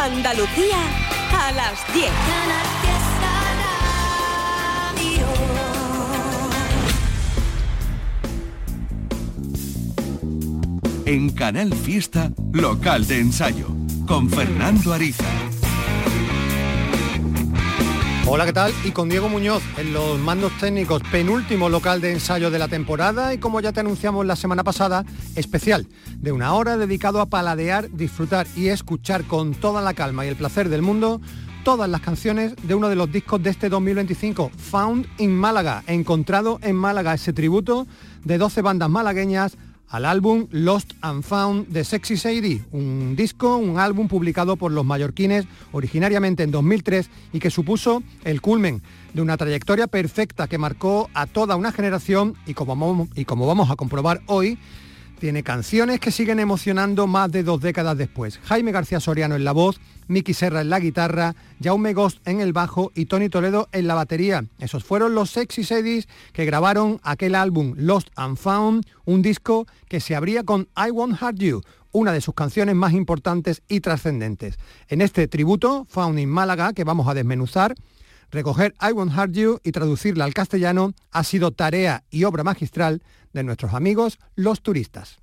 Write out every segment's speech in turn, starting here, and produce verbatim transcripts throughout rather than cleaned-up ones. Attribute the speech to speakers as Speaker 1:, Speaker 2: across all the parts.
Speaker 1: Andalucía a las diez.
Speaker 2: En Canal Fiesta, local de ensayo, con Fernando Ariza.
Speaker 3: Hola, ¿qué tal? Y con Diego Muñoz en los mandos técnicos, penúltimo local de ensayo de la temporada y, como ya te anunciamos la semana pasada, especial de una hora dedicado a paladear, disfrutar y escuchar con toda la calma y el placer del mundo todas las canciones de uno de los discos de este dos mil veinticinco, Found in Málaga, encontrado en Málaga, ese tributo de doce bandas malagueñas al álbum Lost and Found de Sexy Sadie, un disco, un álbum publicado por los mallorquines originariamente en dos mil tres y que supuso el culmen de una trayectoria perfecta que marcó a toda una generación y como, y como vamos a comprobar hoy, tiene canciones que siguen emocionando más de dos décadas después. Jaime García Soriano en la voz, Miki Serra en la guitarra, Jaume Ghost en el bajo y Tony Toledo en la batería. Esos fueron los Sexy Sadies que grabaron aquel álbum Lost and Found, un disco que se abría con I Won't Hurt You, una de sus canciones más importantes y trascendentes. En este tributo, Found in Málaga, que vamos a desmenuzar, recoger I Won't Hurt You y traducirla al castellano ha sido tarea y obra magistral de nuestros amigos los turistas.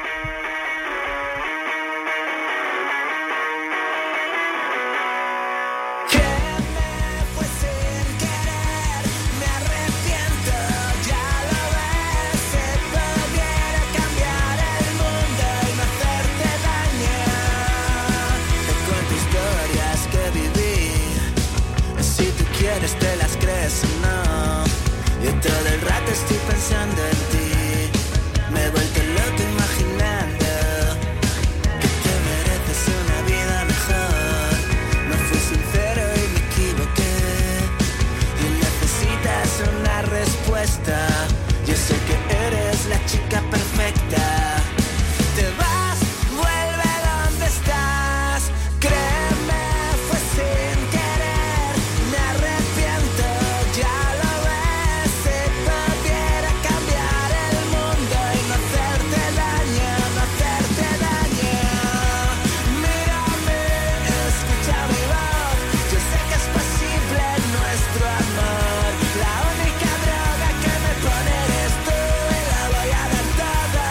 Speaker 4: Te las crees o no, yo todo el rato estoy pensando en ti, me he vuelto loco imaginando que te mereces una vida mejor. No fui sincero y me equivoqué y necesitas una respuesta. Yo sé que eres la chica perfecta. Te vas, vuelve donde estás, créeme, fue sin querer, me arrepiento, ya lo ves. Si pudiera cambiar el mundo y no hacerte daño, no hacerte daño. Mírame, escucha mi voz, yo sé que es posible nuestro amor. La única droga que me pone eres tú y la voy a dar toda.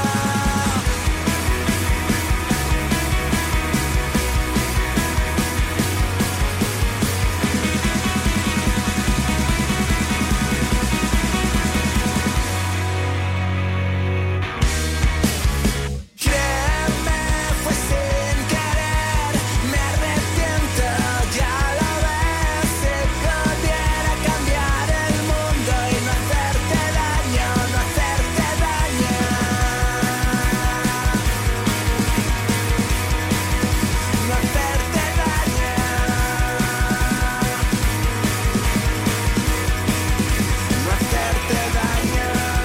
Speaker 4: Créeme, fue sin querer, me arrepiento, ya lo ves. Si pudiera cambiar el mundo y no hacerte daño, no hacerte daño. No hacerte daño. No hacerte daño.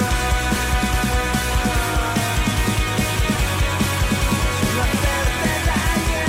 Speaker 4: No hacerte daño.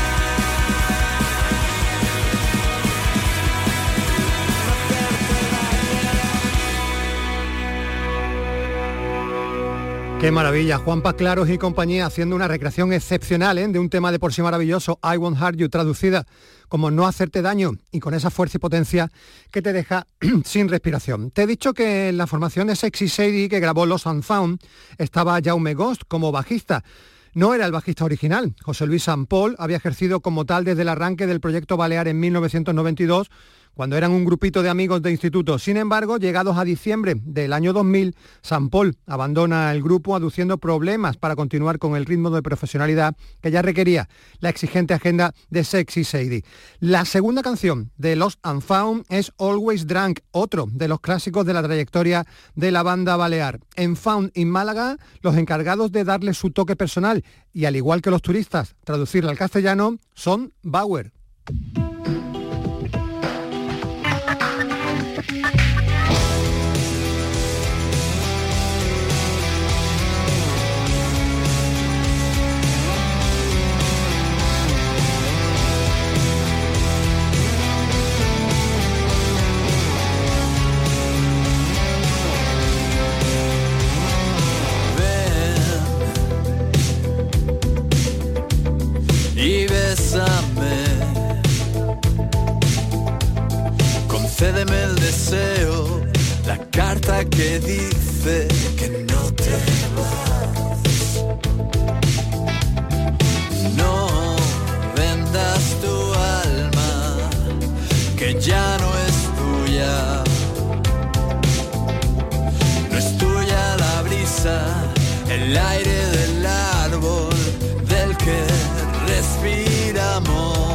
Speaker 3: Qué maravilla, Juanpa Claros y compañía haciendo una recreación excepcional, ¿eh?, de un tema de por sí maravilloso, I Won't Hurt You, traducida como No hacerte daño, y con esa fuerza y potencia que te deja sin respiración. Te he dicho que en la formación de Sexy Sadie, que grabó Lost and Found, estaba Jaume Ghost como bajista. No era el bajista original. José Luis San Paul había ejercido como tal desde el arranque del proyecto Balear en mil novecientos noventa y dos, cuando eran un grupito de amigos de instituto. Sin embargo, llegados a diciembre del año dos mil, San Paul abandona el grupo aduciendo problemas para continuar con el ritmo de profesionalidad que ya requería la exigente agenda de Sexy Sadie. La segunda canción de Lost and Found es Always Drunk, otro de los clásicos de la trayectoria de la banda Balear. En Found in Málaga, los encargados de darle su toque personal y, al igual que los turistas, traducirla al castellano, son Bauer.
Speaker 4: Y ves
Speaker 5: bésame, concédeme el deseo, la carta que dice que no te vas. No vendas tu alma, que ya no es tuya. No es tuya la brisa, el aire del árbol del que respiramos.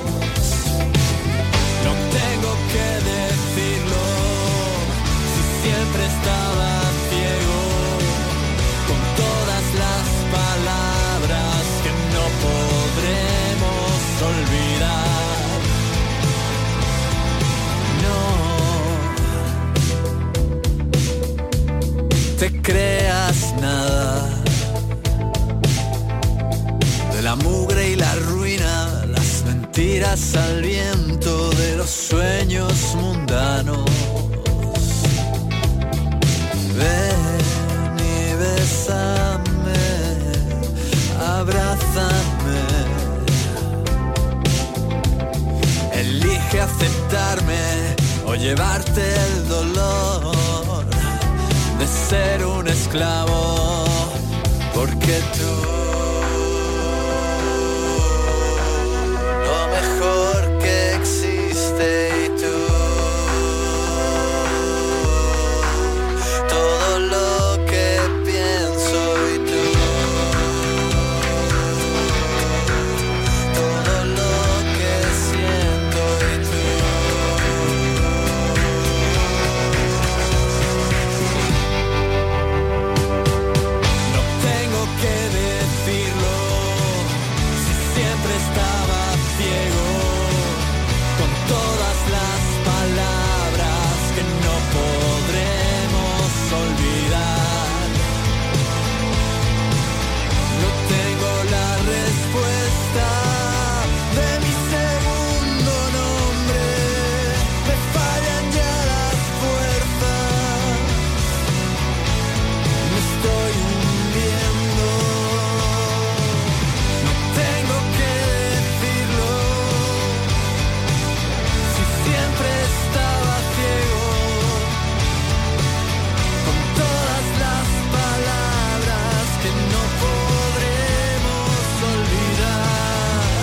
Speaker 5: No tengo que decirlo, si siempre estaba ciego, con todas las palabras que no podremos olvidar. No te creas nada de la mugre y la ruina, las mentiras al viento de los sueños mundanos. Ven y bésame, abrázame, elige aceptarme o llevarte el dolor de ser un esclavo, porque tú lo mejor que existe y tú todo lo que pienso y tú todo lo que siento y tú. No tengo que decirlo, si siempre estaba ciego, con todas las palabras que no podremos olvidar. No tengo la respuesta de mi segundo nombre, me fallan ya las fuerzas, me estoy hundiendo. No tengo que decirlo, si siempre estaba ciego, con todas las palabras que no podremos olvidar.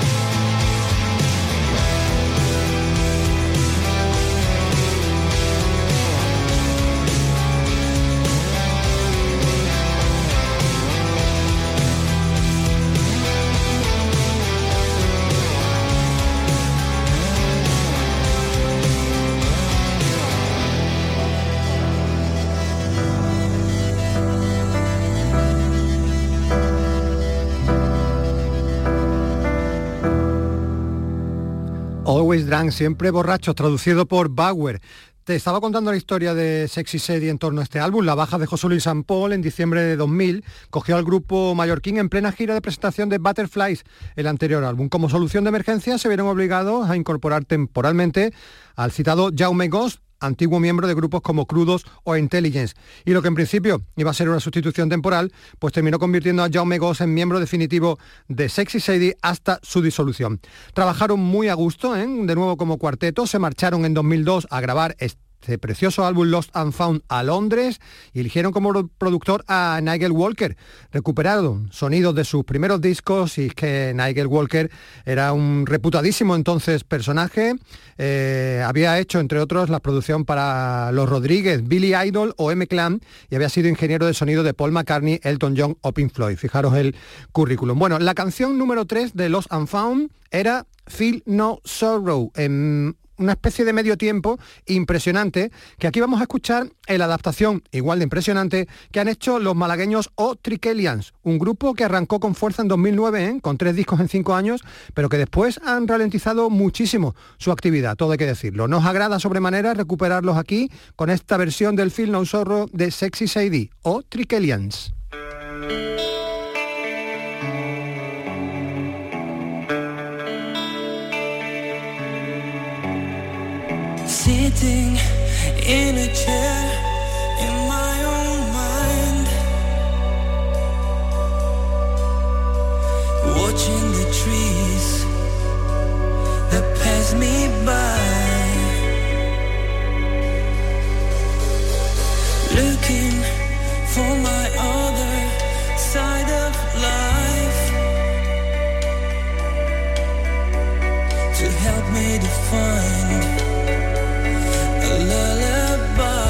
Speaker 3: Always Drunk, siempre borrachos, traducido por Bauer. Te estaba contando la historia de Sexy Sadie en torno a este álbum. La baja de José Luis San Paul en diciembre de dos mil cogió al grupo mallorquín en plena gira de presentación de Butterflies, el anterior álbum. Como solución de emergencia se vieron obligados a incorporar temporalmente al citado Jaume Ghost, antiguo miembro de grupos como Crudos o Intelligence. Y lo que en principio iba a ser una sustitución temporal, pues terminó convirtiendo a Jaume Ghost en miembro definitivo de Sexy Sadie hasta su disolución. Trabajaron muy a gusto, ¿eh? De nuevo como cuarteto, se marcharon en dos mil dos a grabar este precioso álbum Lost and Found a Londres y eligieron como productor a Nigel Walker. Recuperaron sonidos de sus primeros discos, y es que Nigel Walker era un reputadísimo entonces personaje. Eh, había hecho, entre otros, la producción para Los Rodríguez, Billy Idol o M-Clan, y había sido ingeniero de sonido de Paul McCartney, Elton John o Pink Floyd. Fijaros el currículum. Bueno, la canción número tres de Lost and Found era Feel No Sorrow, en una especie de medio tiempo impresionante, que aquí vamos a escuchar en la adaptación igual de impresionante que han hecho los malagueños O Triquelians, un grupo que arrancó con fuerza en dos mil nueve, ¿eh? con tres discos en cinco años, pero que después han ralentizado muchísimo su actividad, todo hay que decirlo. Nos agrada sobremanera recuperarlos aquí con esta versión del Feel No Sorrow de Sexy Sadie, O Triquelians.
Speaker 4: Sitting in a chair in my own mind, watching the trees to help me define a lullaby.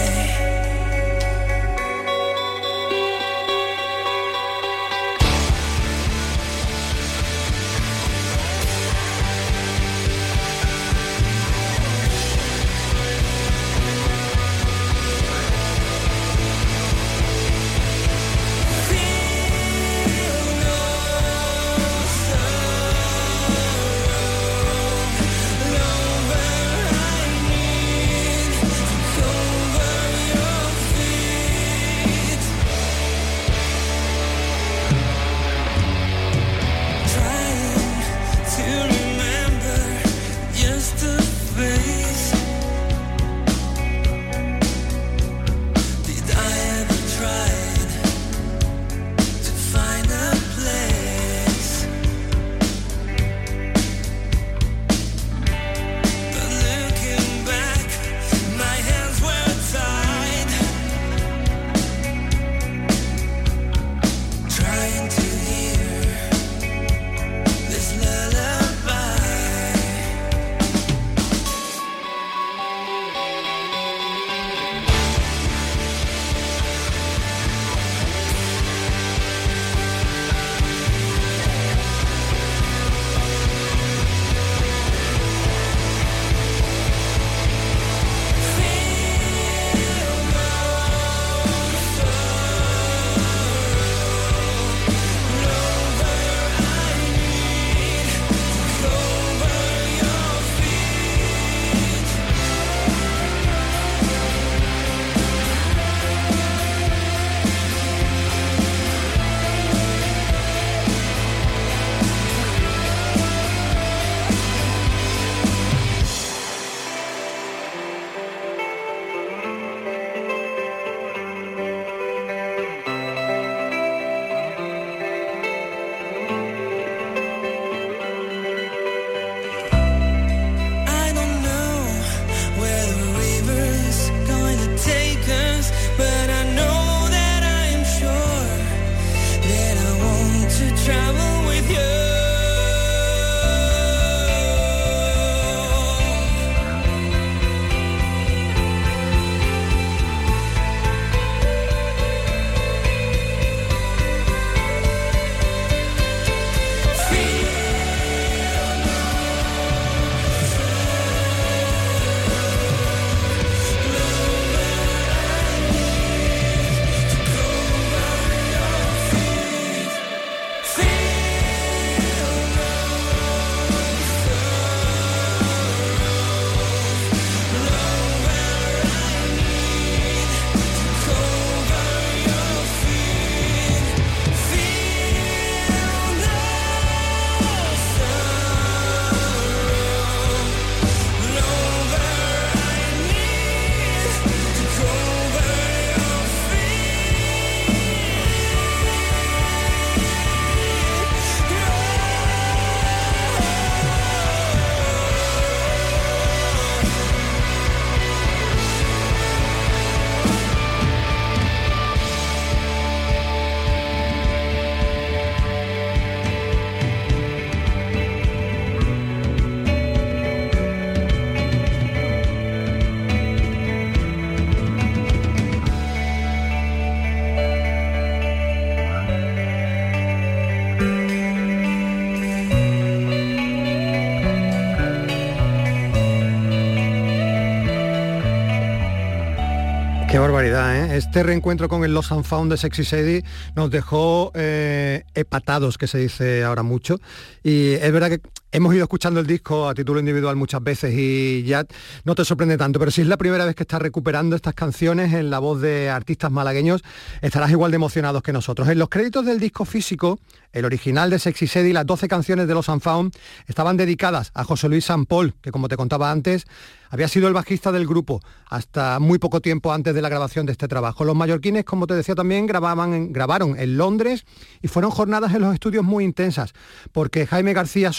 Speaker 3: Qué barbaridad, ¿eh? Este reencuentro con el Lost and Found de Sexy Sadie nos dejó eh, empatados, que se dice ahora mucho. Y es verdad que hemos ido escuchando el disco a título individual muchas veces y ya no te sorprende tanto, pero si es la primera vez que estás recuperando estas canciones en la voz de artistas malagueños, estarás igual de emocionados que nosotros. En los créditos del disco físico, el original de Sexy Sadie, las doce canciones de Lost and Found estaban dedicadas a José Luis San Paul, que como te contaba antes, había sido el bajista del grupo hasta muy poco tiempo antes de la grabación de este trabajo. Los mallorquines, como te decía también, grababan en, grabaron en Londres y fueron jornadas en los estudios muy intensas, porque Jaime García Soriano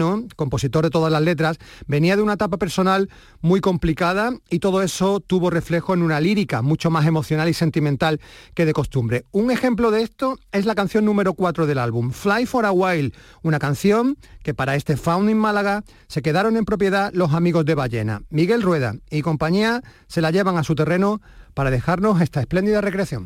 Speaker 3: Mecano, compositor de todas las letras, venía de una etapa personal muy complicada y todo eso tuvo reflejo en una lírica mucho más emocional y sentimental que de costumbre. Un ejemplo de esto es la canción número cuatro del álbum, Fly for a While, una canción que para este Founding Málaga se quedaron en propiedad los amigos de Ballena. Miguel Rueda y compañía se la llevan a su terreno para dejarnos esta espléndida recreación.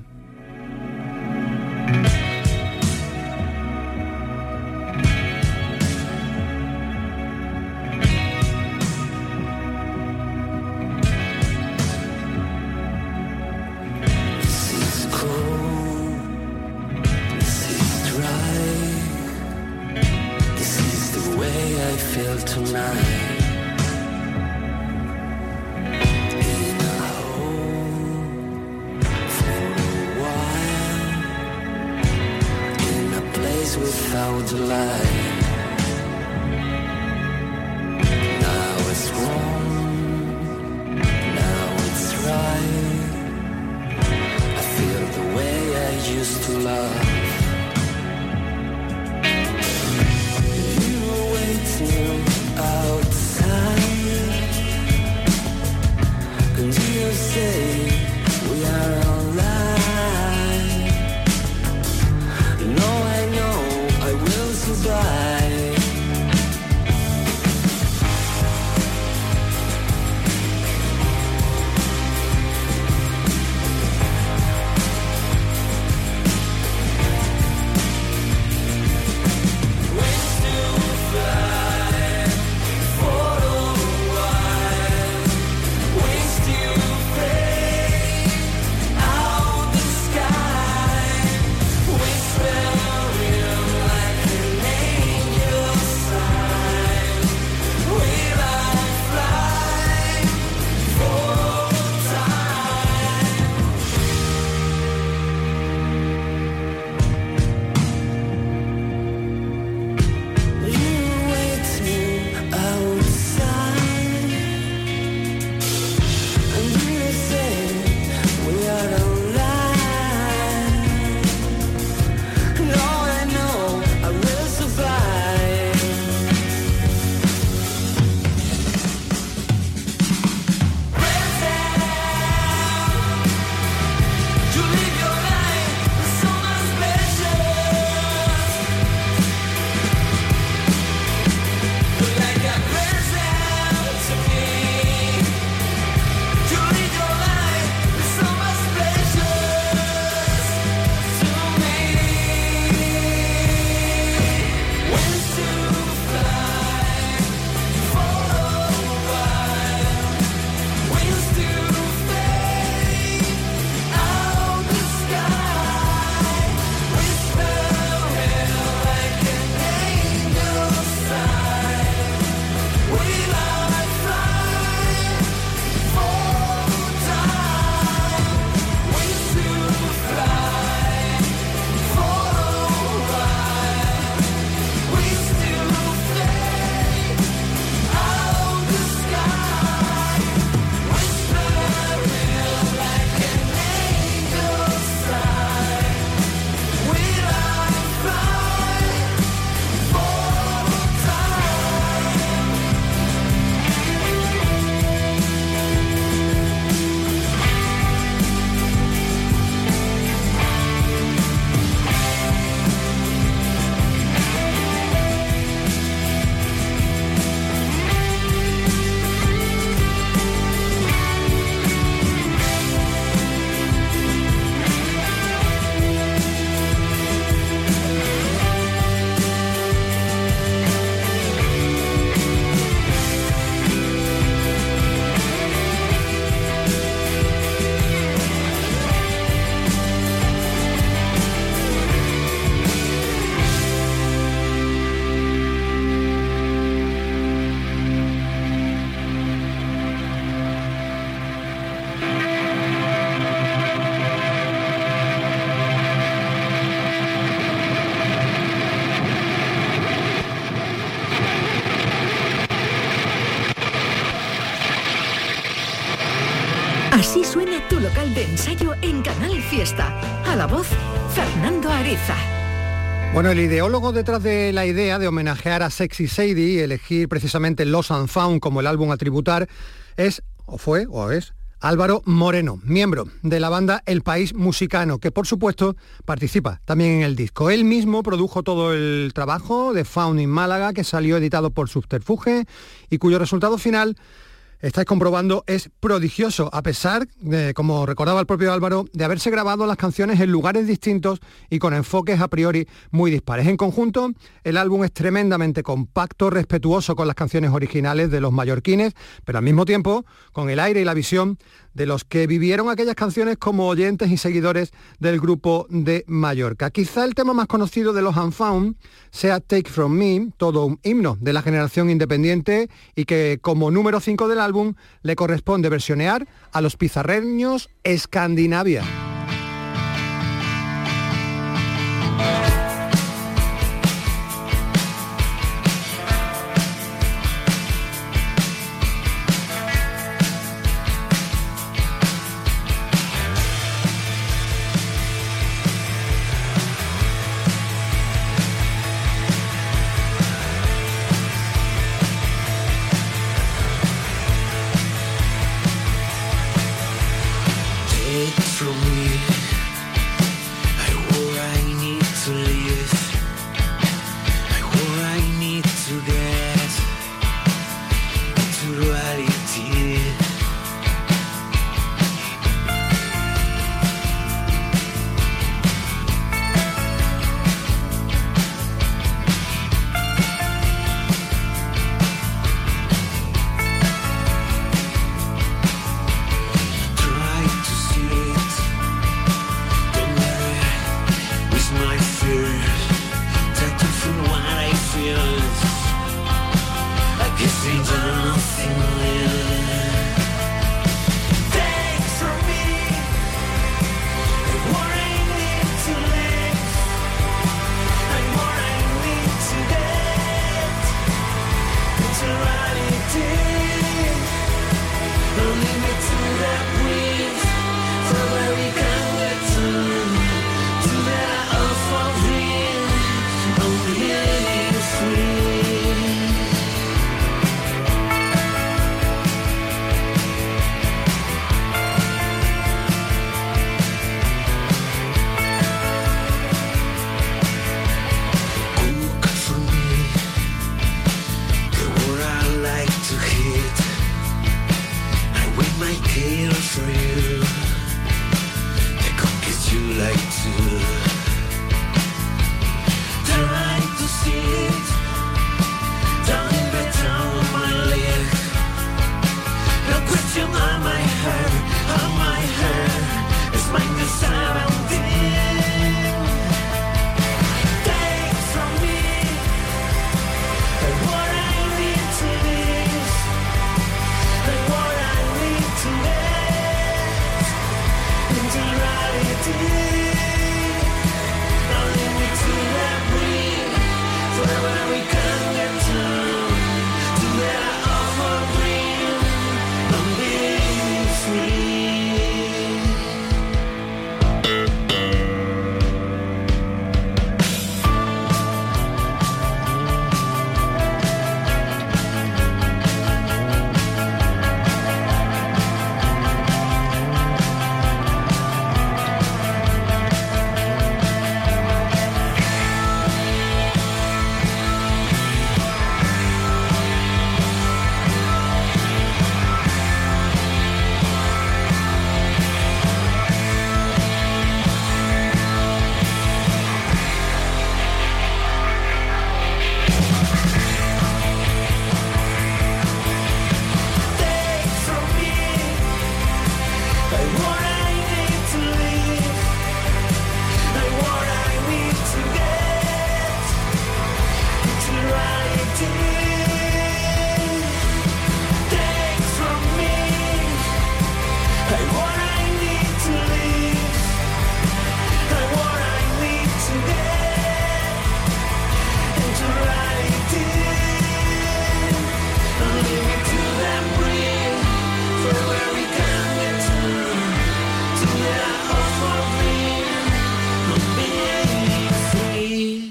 Speaker 6: Así suena tu local de ensayo en Canal Fiesta. A la voz, Fernando Ariza.
Speaker 3: Bueno, el ideólogo detrás de la idea de homenajear a Sexy Sadie y elegir precisamente Lost and Found como el álbum a tributar es, o fue, o es, Álvaro Moreno, miembro de la banda El País Musicano, que por supuesto participa también en el disco. Él mismo produjo todo el trabajo de Found in Málaga, que salió editado por Subterfuge y cuyo resultado final, estáis comprobando, es prodigioso, a pesar de, como recordaba el propio Álvaro, de haberse grabado las canciones en lugares distintos y con enfoques a priori muy dispares. En conjunto, el álbum es tremendamente compacto, respetuoso con las canciones originales de los mallorquines, pero al mismo tiempo con el aire y la visión de los que vivieron aquellas canciones como oyentes y seguidores del grupo de Mallorca. Quizá el tema más conocido de los Unfound sea Take From Me, todo un himno de la generación independiente y que como número cinco del álbum le corresponde versionear a los pizarreños Escandinavia.
Speaker 7: From me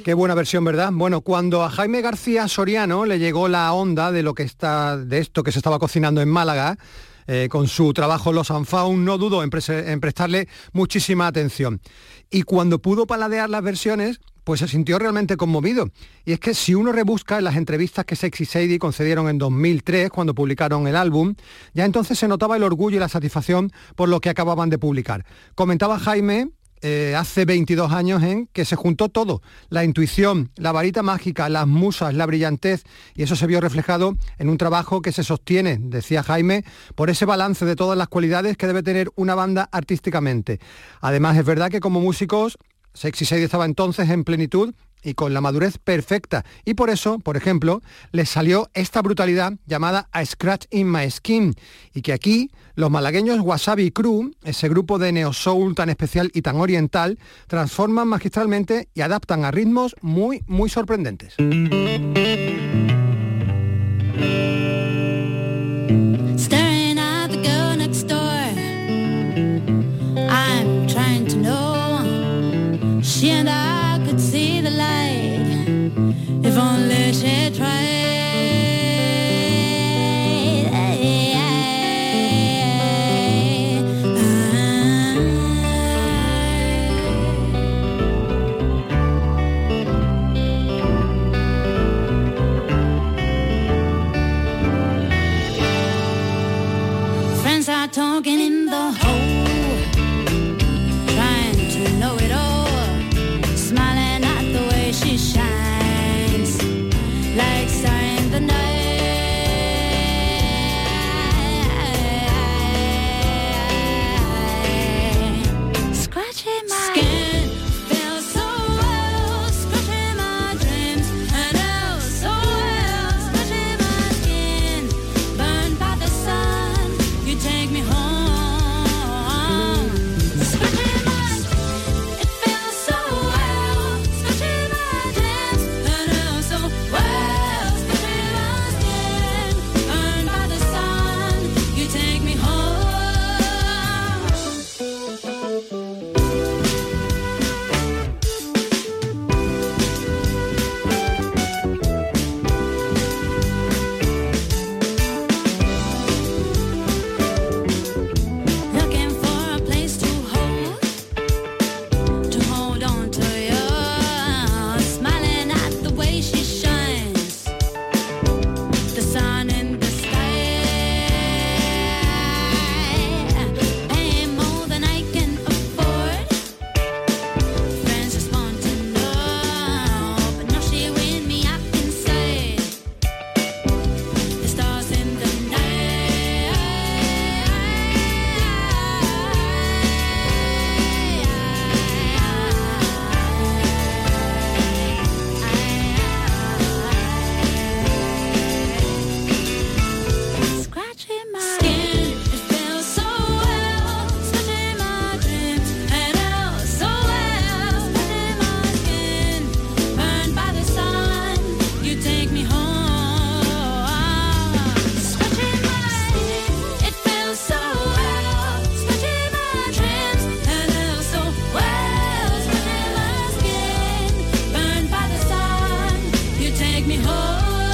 Speaker 3: Qué buena versión, ¿verdad? Bueno, cuando a Jaime García Soriano le llegó la onda de lo que está, de esto que se estaba cocinando en Málaga, eh, con su trabajo Los and Found, no dudó en, pre- en prestarle muchísima atención. Y cuando pudo paladear las versiones, pues se sintió realmente conmovido. Y es que si uno rebusca en las entrevistas que Sexy Sadie concedieron en dos mil tres, cuando publicaron el álbum, ya entonces se notaba el orgullo y la satisfacción por lo que acababan de publicar. Comentaba Jaime eh, hace veintidós años en que se juntó todo, la intuición, la varita mágica, las musas, la brillantez, y eso se vio reflejado en un trabajo que se sostiene, decía Jaime, por ese balance de todas las cualidades que debe tener una banda artísticamente. Además, es verdad que como músicos, Sexy Sadie estaba entonces en plenitud y con la madurez perfecta, y por eso, por ejemplo, les salió esta brutalidad llamada A Scratch in My Skin, y que aquí los malagueños Wasabi Crew, ese grupo de neo soul tan especial y tan oriental, transforman magistralmente y adaptan a ritmos muy, muy sorprendentes.
Speaker 7: Staring at the girl next door, I'm trying to know, she and I could see the light, if only she tried. Friends are talking in the hole, trying to know it all, smiling at the way she shines, like star in the night. Scratching my skin, feels so well, scratching my dreams, and oh so well, scratching my skin, burned by the sun, you take me home. Scratching my skin, it feels so well, scratching my dreams, and oh so well, scratching my skin, burned by the sun, you take me home. Looking for a place to hold, to hold on to you, smiling at the way she shines, the sun in the sky, paying more than I can afford. Friends just want to know, but now she with me up inside, the stars in the scratching my skin, it feels so well, scratching my dreams, and oh so well, scratching my skin, burned by the sun, you take me home. Scratching my skin, it feels so well, scratching my dreams, and oh so well, scratching my skin, burned by the sun, you take me home.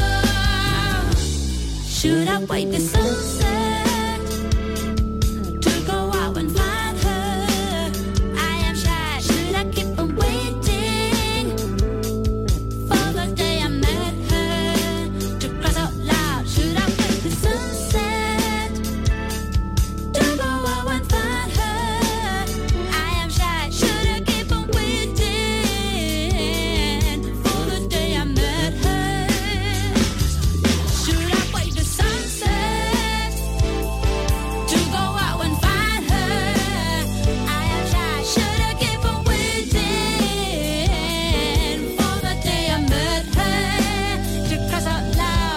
Speaker 7: Should I wait the sunset to go out and find her? I am shy. Should I keep on waiting for the day I met her to cross out loud? Should I wait the sunset to go out and find her? I am shy. Should I keep on waiting for the day I met her? Should I wait the sunset to go out and find her? I am shy. Should I keep on waiting for the day I met her to cross out loud?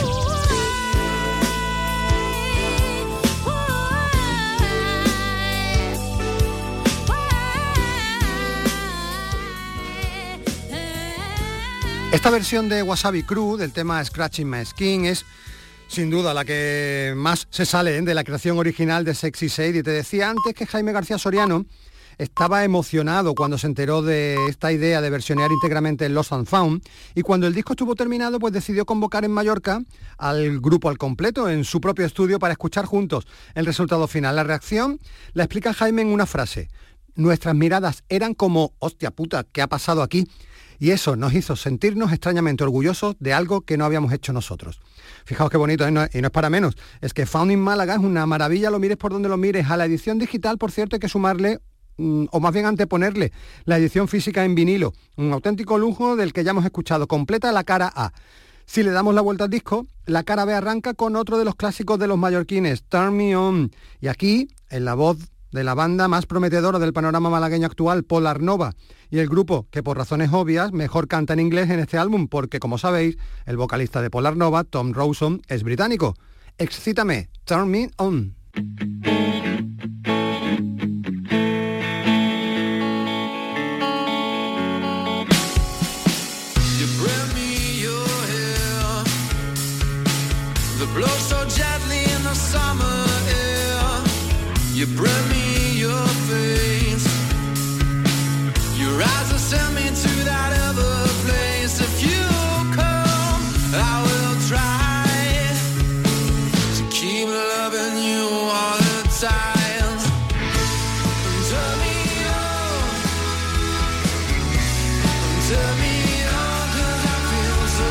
Speaker 3: Esta versión de Wasabi Crew del tema Scratching My Skin es sin duda la que más se sale, ¿eh?, de la creación original de Sexy Sadie. Te decía antes que Jaime García Soriano estaba emocionado cuando se enteró de esta idea de versionear íntegramente Lost and Found, y cuando el disco estuvo terminado, pues decidió convocar en Mallorca al grupo al completo en su propio estudio para escuchar juntos el resultado final. La reacción la explica Jaime en una frase: nuestras miradas eran como hostia puta, ¿qué ha pasado aquí? Y eso nos hizo sentirnos extrañamente orgullosos de algo que no habíamos hecho nosotros. Fijaos qué bonito, ¿eh? No, y no es para menos. Es que Found in Málaga es una maravilla, lo mires por donde lo mires. A la edición digital, por cierto, hay que sumarle, mmm, o más bien anteponerle, la edición física en vinilo. Un auténtico lujo del que ya hemos escuchado. Completa la cara A. Si le damos la vuelta al disco, la cara B arranca con otro de los clásicos de los mallorquines, Turn Me On. Y aquí, en la voz de la banda más prometedora del panorama malagueño actual, Polar Nova, y el grupo que por razones obvias mejor canta en inglés en este álbum, porque como sabéis, el vocalista de Polar Nova, Tom Rawson, es británico. Excítame, Turn Me On.
Speaker 5: You bring me your face. Your eyes will send me to that other place. If you come, I will try to keep loving you all the time. Turn me on, turn me on, 'cause I feel so.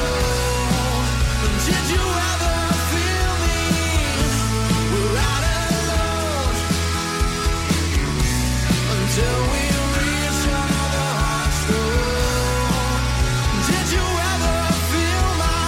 Speaker 5: Did you ever feel me? We're out till we reach another heart stone. Did you ever feel my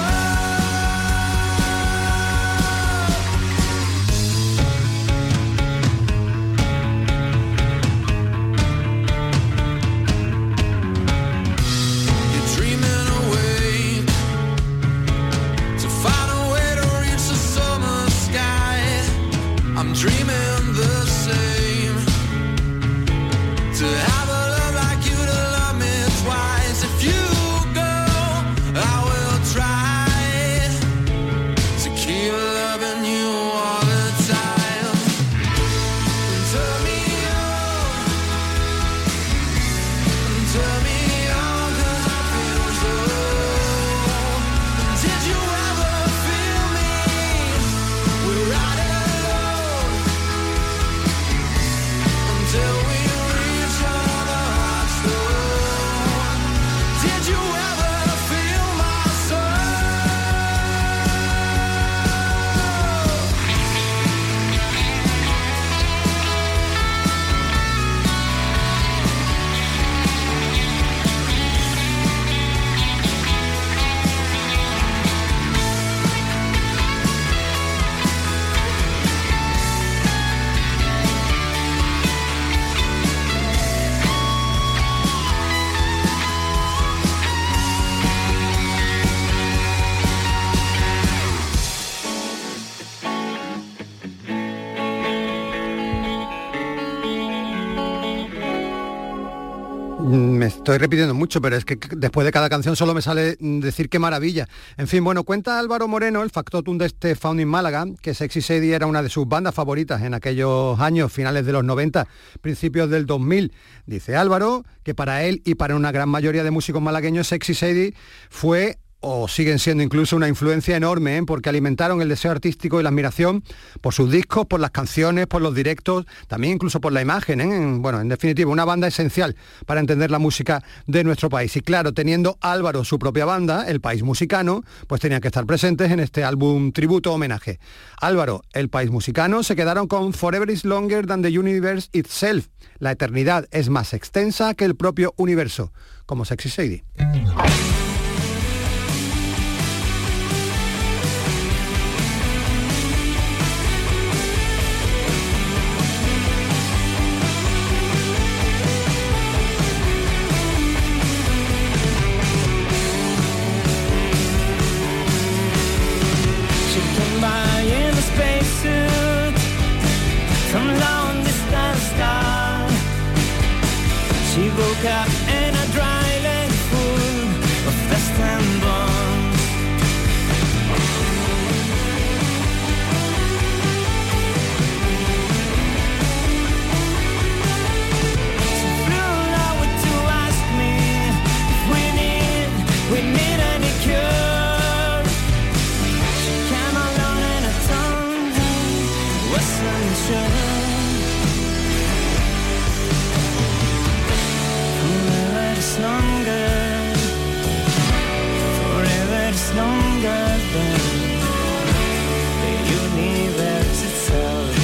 Speaker 5: You're dreaming away to find a way to reach the summer sky. I'm dreaming the same, to have a love like you, to love me twice. If you go, I will try to keep loving you all the time. Turn me on, turn me on, 'cause I feel so. Did you ever feel me? We're right alone until we
Speaker 3: Me estoy repitiendo mucho, pero es que después de cada canción solo me sale decir qué maravilla. En fin, bueno, cuenta Álvaro Moreno, el factotum de este Found in Málaga, que Sexy Sadie era una de sus bandas favoritas en aquellos años, finales de los noventa, principios del dos mil. Dice Álvaro que para él y para una gran mayoría de músicos malagueños, Sexy Sadie fue, o siguen siendo incluso, una influencia enorme, ¿eh? Porque alimentaron el deseo artístico y la admiración por sus discos, por las canciones, por los directos, también incluso por la imagen, ¿eh? Bueno, en definitiva, una banda esencial para entender la música de nuestro país. Y claro, teniendo Álvaro su propia banda, El País Musicano, pues tenían que estar presentes en este álbum tributo homenaje. Álvaro, El País Musicano, se quedaron con Forever is Longer Than the Universe Itself. La eternidad es más extensa que el propio universo, como Sexy Sadie.
Speaker 8: She woke up in a dry lake full
Speaker 4: ocean. Forever is longer, forever is longer than the universe itself.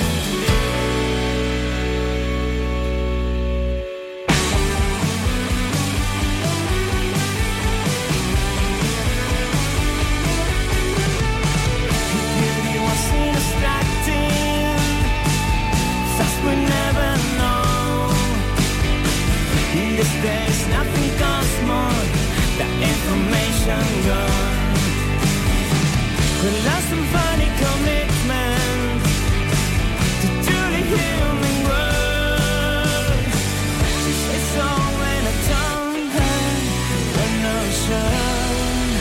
Speaker 4: There's nothing costs more than information gone. We lost some funny commitment to truly human world. She says so when I told her we're not sure.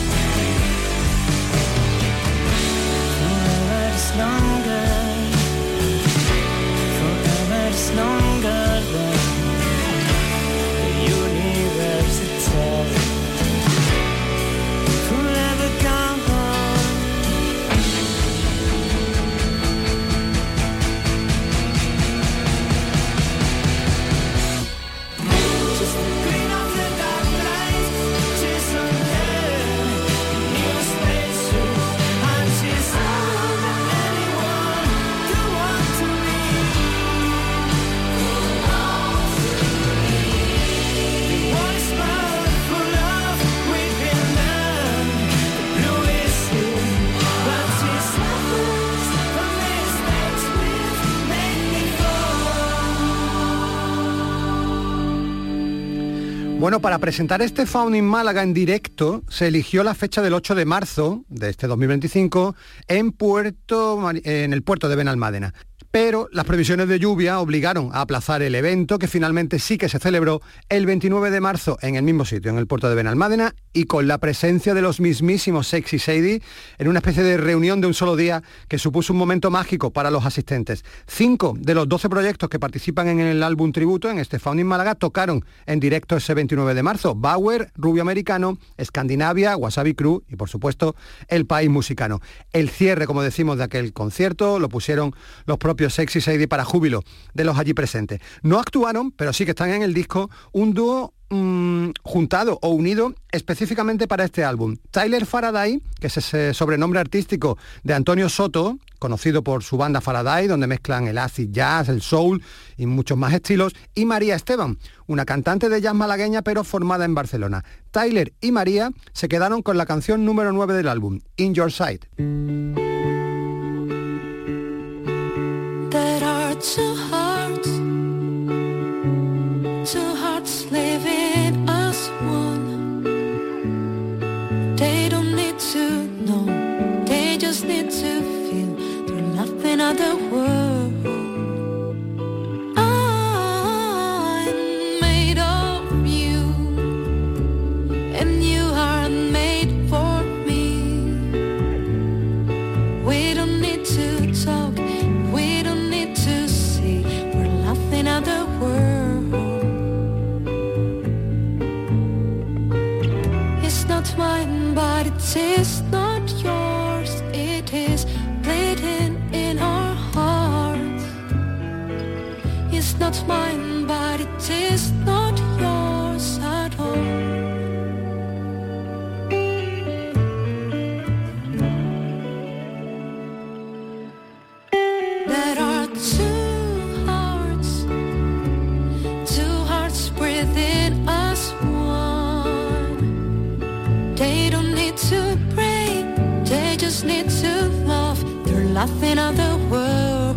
Speaker 4: Forever is longer, forever is longer than universe itself. Forever gone. Just the green of the dark light. She's on her new spacesuit, and she's all that anyone could want to be.
Speaker 3: Bueno, para presentar este Founding Málaga en directo se eligió la fecha del ocho de marzo de este dos mil veinticinco en, Puerto, en el puerto de Benalmádena. Pero las previsiones de lluvia obligaron a aplazar el evento, que finalmente sí que se celebró el veintinueve de marzo en el mismo sitio, en el puerto de Benalmádena, y con la presencia de los mismísimos Sexy Sadie en una especie de reunión de un solo día que supuso un momento mágico para los asistentes. Cinco de los doce proyectos que participan en el álbum tributo, en este Founding Málaga, tocaron en directo ese veintinueve de marzo. Bauer, Rubio Americano, Escandinavia, Wasabi Crew y, por supuesto, El País Musicano. El cierre, como decimos, de aquel concierto lo pusieron los propios Sexy Sadie para júbilo de los allí presentes. No actuaron, pero sí que están en el disco, un dúo mmm, juntado o unido específicamente para este álbum. Tyler Faraday, que es ese sobrenombre artístico de Antonio Soto, conocido por su banda Faraday, donde mezclan el acid jazz, el soul y muchos más estilos, y María Esteban, una cantante de jazz malagueña pero formada en Barcelona. Tyler y María se quedaron con la canción número nueve del álbum, In Your Sight.
Speaker 7: There are two hearts, two hearts living as one. They don't need to know, they just need to feel. They're nothing of the world. I'm made of you, and you are made for me. We don't need to talk, we don't need to see, we're laughing at the world. It's not mine, but it is not yours. It is bleeding in our hearts. It's not mine, but it is not yours at all. There are two hearts, two hearts breathing as one. They don't need to pray, they just need to love. They're laughing at the world.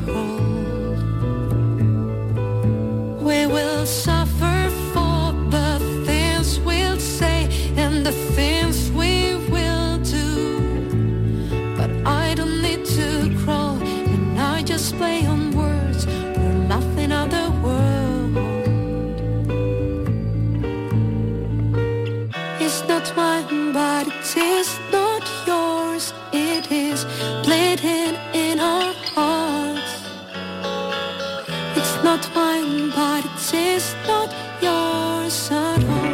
Speaker 7: We will suffer for the things we'll say and the things we will do. But I don't need to crawl, and I just play on words. We're laughing at the world. It's not mine, but it is not yours. It is bleeding in our hearts. It's not mine, but it is not yours at all.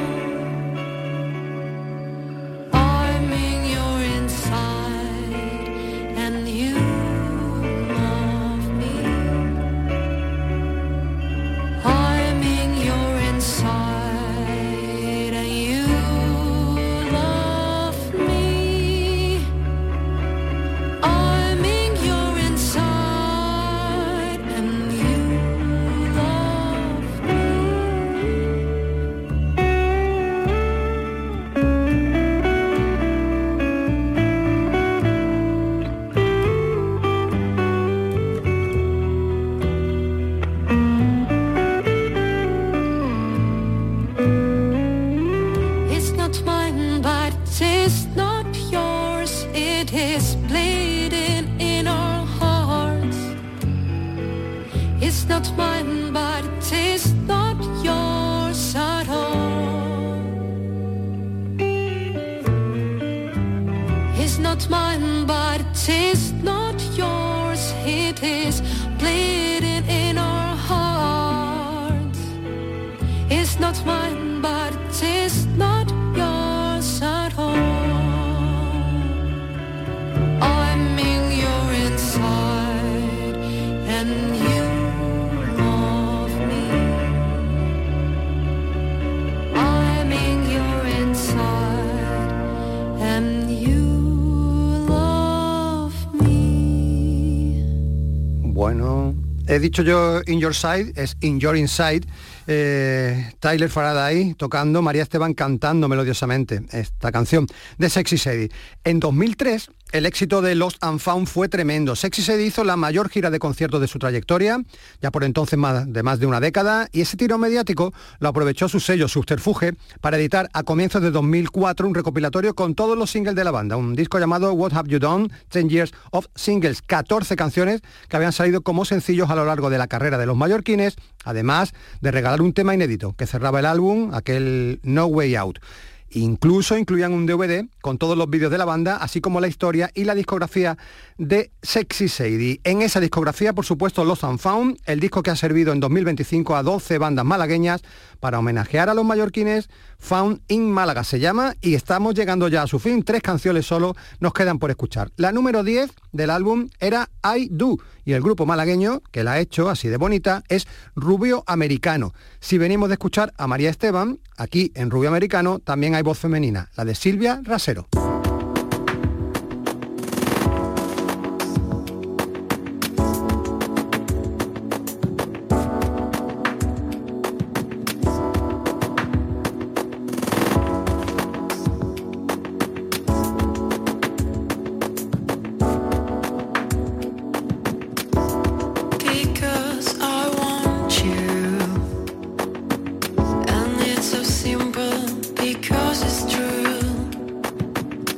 Speaker 7: I'm in your inside, and you love me. is not yours. It is bleeding in our hearts. It's not mine, but it is not yours at all. It's not mine, but it is not yours. It is bleeding in our hearts. It's not mine, but it is not yours at all. I'm in your inside, and you love me. I'm in your inside, and you love me.
Speaker 3: Bueno, he dicho yo in your side, es in your inside. Eh, Tyler Faraday tocando, María Esteban cantando melodiosamente esta canción de Sexy Sadie. En dos mil tres el éxito de Lost and Found fue tremendo. Sexy Sadie hizo la mayor gira de conciertos de su trayectoria, ya por entonces más de más de una década, y ese tiro mediático lo aprovechó su sello Subterfuge para editar a comienzos de dos mil cuatro un recopilatorio con todos los singles de la banda, un disco llamado What Have You Done? ten years of Singles, catorce canciones que habían salido como sencillos a lo largo de la carrera de los mallorquines, además de regalar un tema inédito que cerraba el álbum, aquel No Way Out. Incluso incluían un D V D con todos los vídeos de la banda, así como la historia y la discografía de Sexy Sadie. En esa discografía, por supuesto, Lost and Found, el disco que ha servido en dos mil veinticinco a doce bandas malagueñas para homenajear a los mallorquines. Found in Málaga se llama, y estamos llegando ya a su fin. Tres canciones solo nos quedan por escuchar. La número diez del álbum era I Do, y el grupo malagueño que la ha hecho así de bonita es Rubio Americano. Si venimos de escuchar a María Esteban, aquí en Rubio Americano también hay voz femenina, la de Silvia Rasero.
Speaker 7: Because it's true.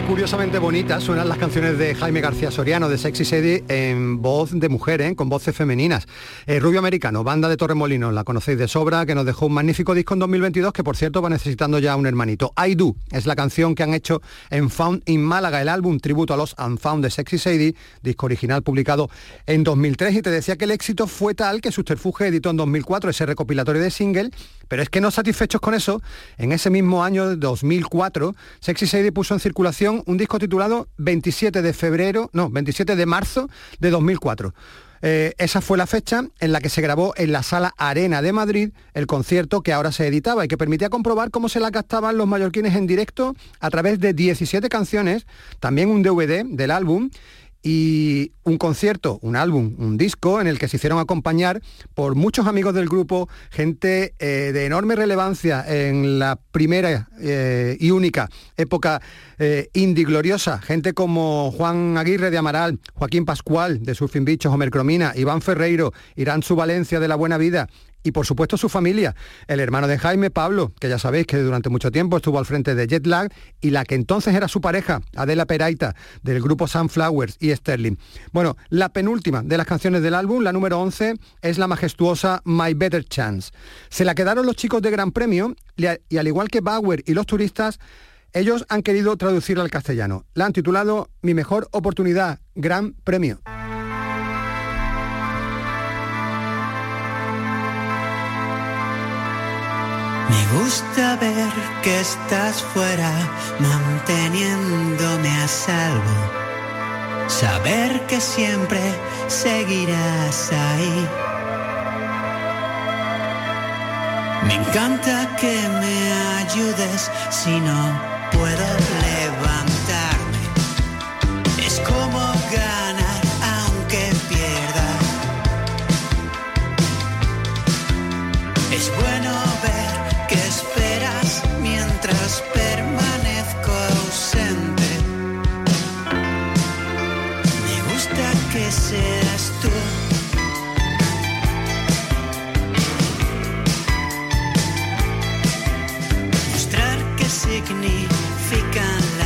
Speaker 3: curiosamente bonitas suenan las canciones de Jaime García Soriano, de Sexy Sadie, en voz de mujer, ¿eh? Con voces femeninas. Eh, Rubio Americano, banda de Torremolinos, la conocéis de sobra, que nos dejó un magnífico disco en dos mil veintidós, que por cierto va necesitando ya un hermanito. I Do es la canción que han hecho en Found in Málaga, el álbum tributo a los Unfound de Sexy Sadie, disco original publicado en dos mil tres, y te decía que el éxito fue tal que Subterfuge editó en dos mil cuatro ese recopilatorio de single, pero es que no satisfechos con eso, en ese mismo año de dos mil cuatro, Sexy Sadie puso en circulación un disco titulado veintisiete de febrero, no, veintisiete de marzo de dos mil cuatro. Eh, esa fue la fecha en la que se grabó en la Sala Arena de Madrid el concierto que ahora se editaba y que permitía comprobar cómo se la captaban los mallorquines en directo a través de diecisiete canciones, también un D V D del álbum, y un concierto, un álbum, un disco en el que se hicieron acompañar por muchos amigos del grupo, gente eh, de enorme relevancia en la primera eh, y única época eh, indie gloriosa, gente como Juan Aguirre de Amaral, Joaquín Pascual de Surfing Bichos, Homer Cromina, Iván Ferreiro, Irán Valencia de La Buena Vida, y por supuesto su familia, el hermano de Jaime, Pablo, que ya sabéis que durante mucho tiempo estuvo al frente de Jetlag, y la que entonces era su pareja, Adela Peraita, del grupo Sunflowers y Sterling. Bueno, la penúltima de las canciones del álbum, la número once, es la majestuosa My Better Chance. Se la quedaron los chicos de Gran Premio, y al igual que Bauer y Los Turistas, ellos han querido traducirla al castellano. La han titulado Mi Mejor Oportunidad, Gran Premio.
Speaker 4: Me gusta ver que estás fuera, manteniéndome a salvo. Saber que siempre seguirás ahí. Me encanta que me ayudes si no puedo levantarme. Es como ganar aunque pierda. Es bueno ver que esperas mientras permanezco ausente. Me gusta que seas tú. Mostrar qué significan las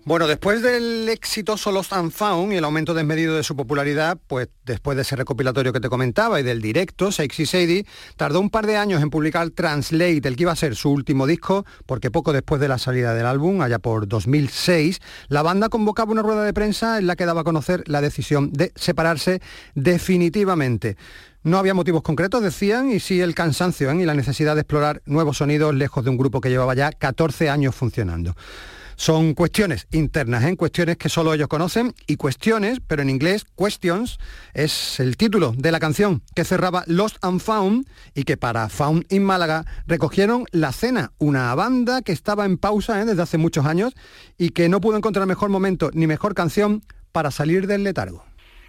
Speaker 3: Bueno, después del exitoso Lost and Found y el aumento desmedido de su popularidad, pues después de ese recopilatorio que te comentaba y del directo, Sexy Sadie tardó un par de años en publicar Translate, el que iba a ser su último disco, porque poco después de la salida del álbum, allá por dos mil seis, la banda convocaba una rueda de prensa en la que daba a conocer la decisión de separarse definitivamente. No había motivos concretos, decían, y sí el cansancio, ¿eh? y la necesidad de explorar nuevos sonidos lejos de un grupo que llevaba ya catorce años funcionando. Son cuestiones internas, ¿eh? cuestiones que solo ellos conocen, y cuestiones, pero en inglés, Questions, es el título de la canción que cerraba Lost and Found y que para Found in Málaga recogieron La Cena, una banda que estaba en pausa ¿eh? desde hace muchos años y que no pudo encontrar mejor momento ni mejor canción para salir del letargo.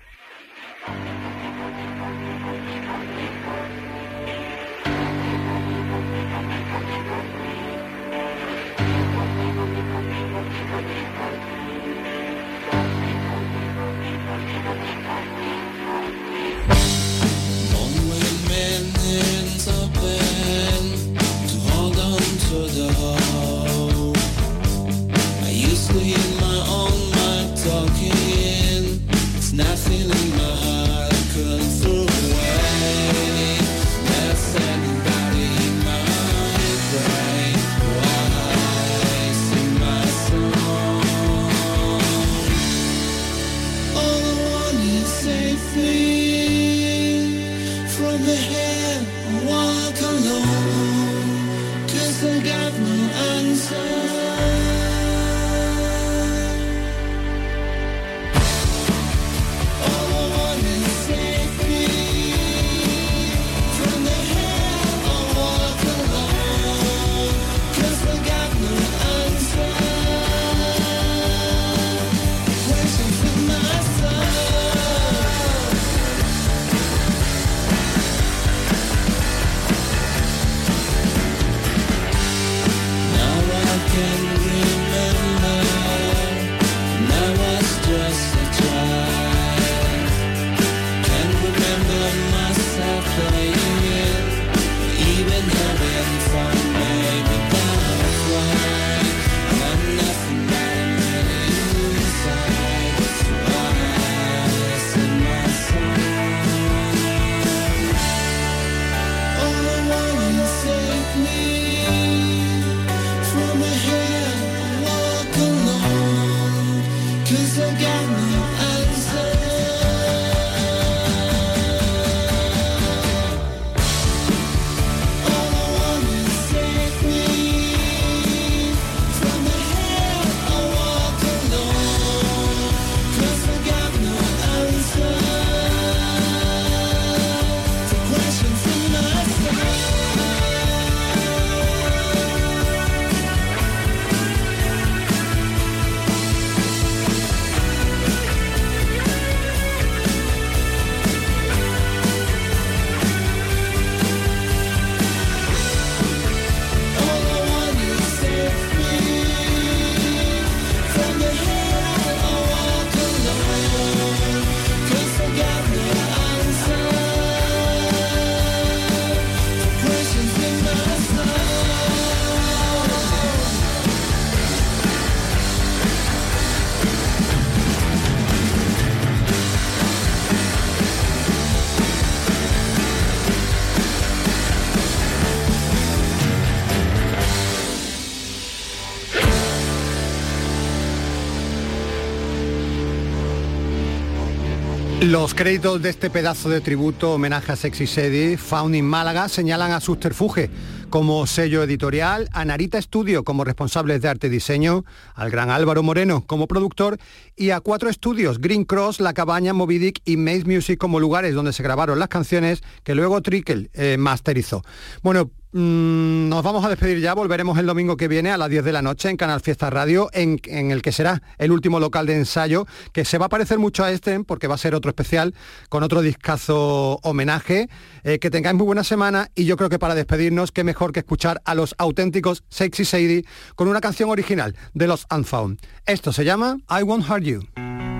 Speaker 3: Los créditos de este pedazo de tributo homenaje a Sexy Sadie, Found in Málaga, señalan a Subterfuge como sello editorial, a Narita Studio como responsables de arte y diseño, al gran Álvaro Moreno como productor y a cuatro estudios, Green Cross, La Cabaña, Moby Dick y Maze Music como lugares donde se grabaron las canciones que luego Trickle eh, masterizó. Bueno, Mm, nos vamos a despedir ya, volveremos el domingo que viene a las diez de la noche en Canal Fiesta Radio, en, en el que será el último local de ensayo, que se va a parecer mucho a este, porque va a ser otro especial, con otro discazo homenaje. Eh, que tengáis muy buena semana, y yo creo que para despedirnos, qué mejor que escuchar a los auténticos Sexy Sadie con una canción original de Lost and Found. Esto se llama I Won't Hurt You.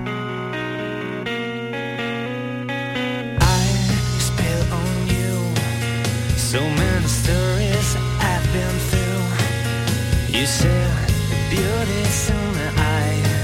Speaker 4: So many stories I've been through. You said the beauty's in the eye.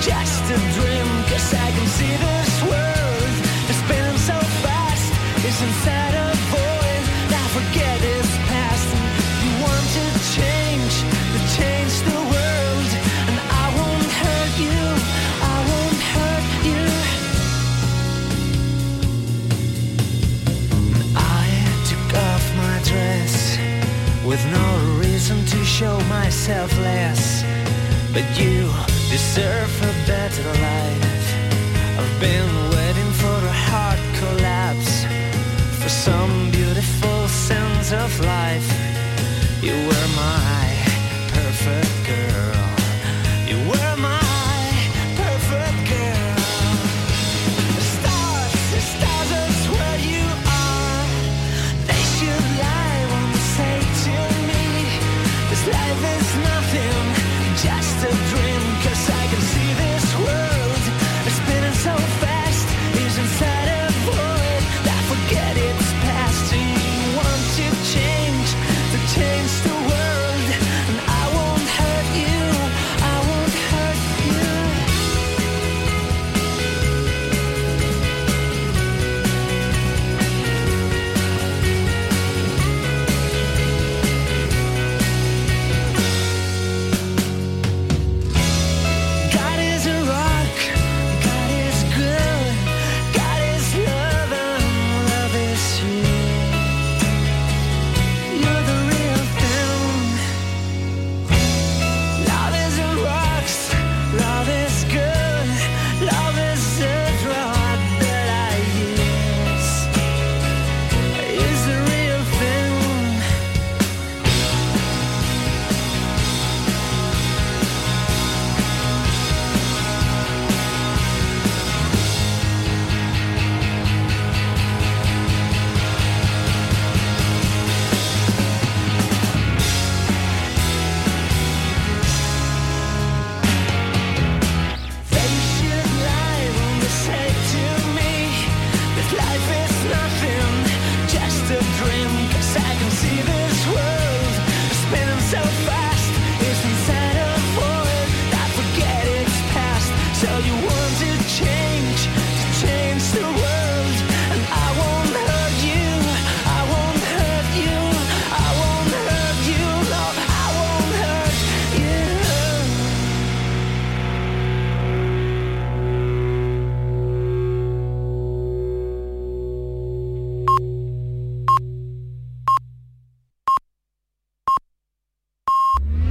Speaker 4: just a dream, 'cause I can see this world is spinning so fast. It's inside a void, I forget its past. You want to change, to change the world, and I won't hurt you, I won't hurt you. I took off my dress with no reason to show myself less, but you deserve a better life. I've been waiting for a heart collapse, for some beautiful sense of life. You were my